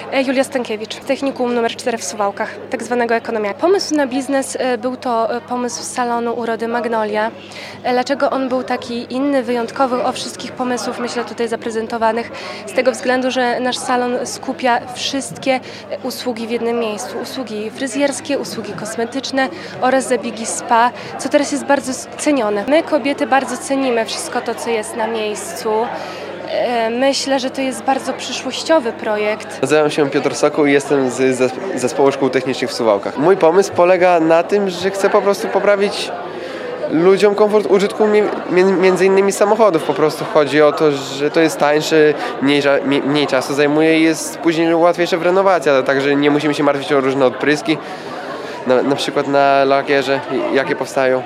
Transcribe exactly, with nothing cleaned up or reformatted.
Julia Stankiewicz, technikum numer cztery w Suwałkach, tak zwanego ekonomia. Pomysł na biznes był to pomysł salonu Urody Magnolia. Dlaczego on był taki inny, wyjątkowy od wszystkich pomysłów, myślę, tutaj zaprezentowanych? Z tego względu, że nasz salon skupia wszystkie usługi w jednym miejscu. Usługi fryzjerskie, usługi kosmetyczne oraz zabiegi spa, co teraz jest bardzo cenione. My, kobiety, bardzo cenimy wszystko to, co jest na miejscu. Myślę, że to jest bardzo przyszłościowy projekt. Nazywam się Piotr Sokół i jestem z Zespołu Szkół Technicznych w Suwałkach. Mój pomysł polega na tym, że chcę po prostu poprawić ludziom komfort użytku między innymi samochodów. Po prostu chodzi o to, że to jest tańsze, mniej, mniej czasu zajmuje i jest później łatwiejsze w renowacji, ale także nie musimy się martwić o różne odpryski, na, na przykład na lakierze, jakie powstają.